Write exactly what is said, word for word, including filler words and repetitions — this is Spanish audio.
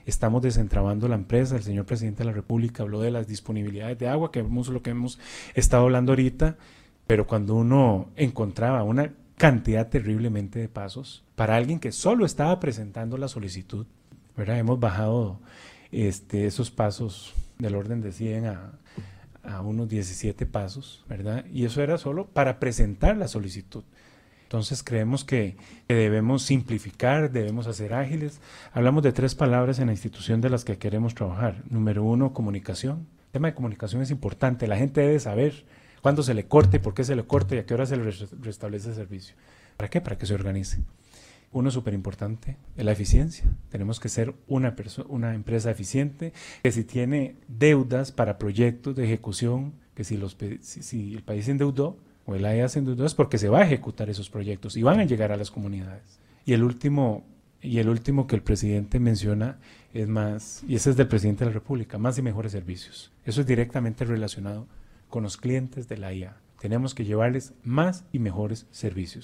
estamos desentrabando la empresa. El señor presidente de la República habló de las disponibilidades de agua, que vemos lo que hemos estado hablando ahorita, pero cuando uno encontraba una cantidad terriblemente de pasos para alguien que solo estaba presentando la solicitud, ¿verdad? Hemos bajado este, esos pasos del orden de cien a, a unos diecisiete pasos, ¿verdad? Y eso era solo para presentar la solicitud. Entonces creemos que, que debemos simplificar, debemos hacer ágiles. Hablamos de tres palabras en la institución de las que queremos trabajar. Número uno, comunicación. El tema de comunicación es importante. La gente debe saber cuándo se le corte, por qué se le corte y a qué hora se le restablece el servicio. ¿Para qué? Para que se organice. Uno súper importante es la eficiencia. Tenemos que ser una, una empresa eficiente, que si tiene deudas para proyectos de ejecución, que si, los, si, si el país se endeudó, o el A E A se endeudó, es porque se va a ejecutar esos proyectos y van a llegar a las comunidades. Y el último, y el último que el presidente menciona es más, y ese es del presidente de la República, más y mejores servicios. Eso es directamente relacionado con los clientes de la I A. Tenemos que llevarles más y mejores servicios.